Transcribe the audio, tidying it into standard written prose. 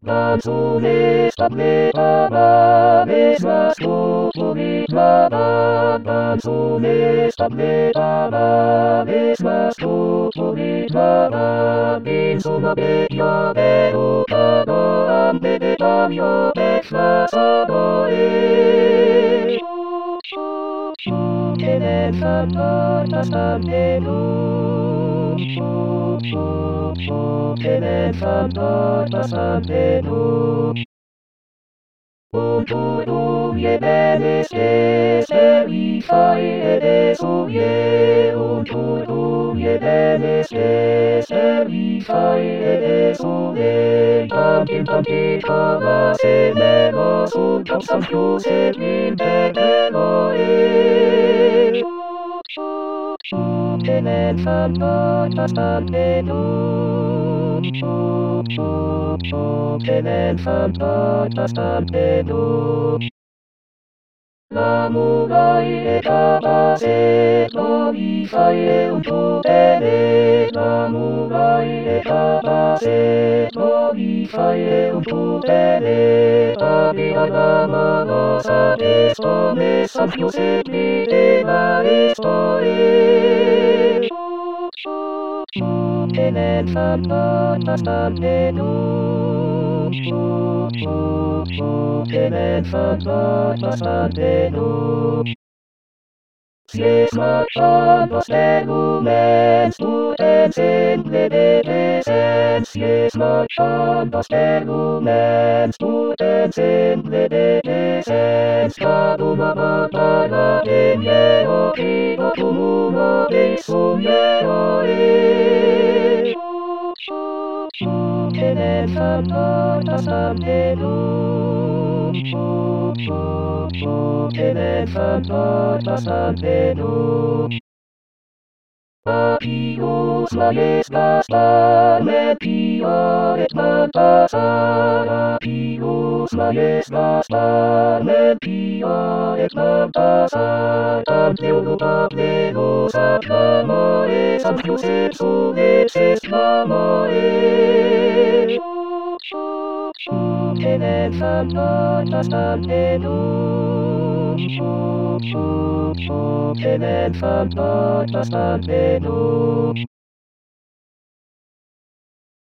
Canzones, tabletades, las tutorizadas. Canzones, tabletades, las tutorizadas. Penso una bella derrocada, ante de cambio desfasado es. Que nel fantor bastante luz. Que nel fantor bastante luz. Un turum je beneste, serifai ed esuvie. Un turum je beneste, serifai ed esuvie. Tantim coma semeno, sunt capsam plus et interpello e. Que nel fantor bastante luz. Que nel fantor bastante luz. La muraille est abassée, glorifie un tutele. La muraille est abassée, glorifie un tutele. Tabea la mano sa estone, sampius et videva estone. Que nel fantor bastante luz. Que nel fantor bastante luz. Si es marchando lumens, tu ensemble de descens. Si es marchando lumens, tu ensemble de descens. Cada una batalla de miedo, vivo tu mundo de su miedo es. Que nel fantor bastante luz. Que nel fantor bastante luz. Apius majestas tamen pia et mantasar. Apius majestas tamen pia et mantasar. Tante uluta plenus acclamae, sampius et sumes exclamae. Que nel fantor bastante luz. Que nel fantor bastante luz.